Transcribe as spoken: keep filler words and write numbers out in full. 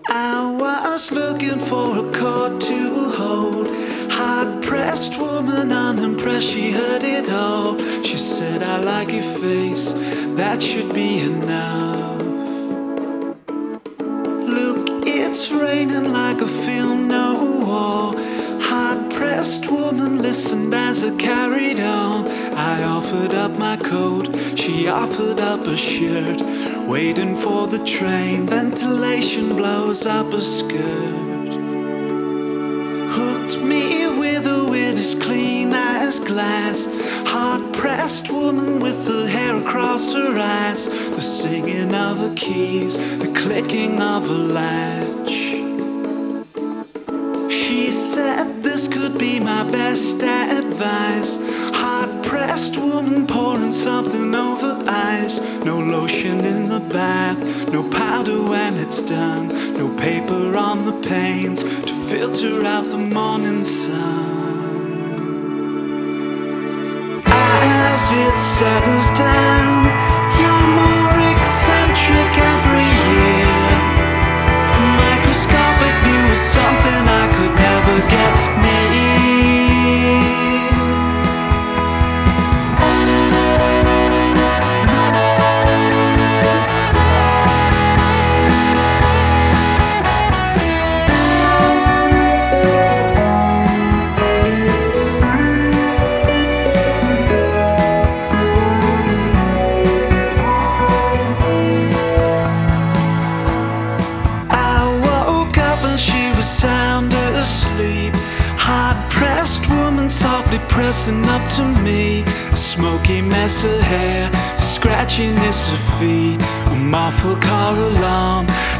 I was looking for a chord to hold. Hard-pressed woman, unimpressed, she heard it all. She said, I like your face, that should be enough. Look, it's raining like a film, no wall. Hard-pressed woman listened as I carried on. I offered up my coat, she offered up a shirt. Waiting for the train, ventilation blows up her skirt. Hooked me with a wit as clean as glass. Hard-pressed woman with her hair across her eyes. The singing of her keys, the clicking of a latch. She said this could be my best advice. Hard-pressed woman pouring something over ice. No lotion in the bath, no powder when it's done. No paper on the panes to filter out the morning sun. As it settles down, you're more eccentric every year. A microscopic view is something I could never get near. Pressing up to me, a smoky mess of hair, scratching is her feet, a muffled car alarm,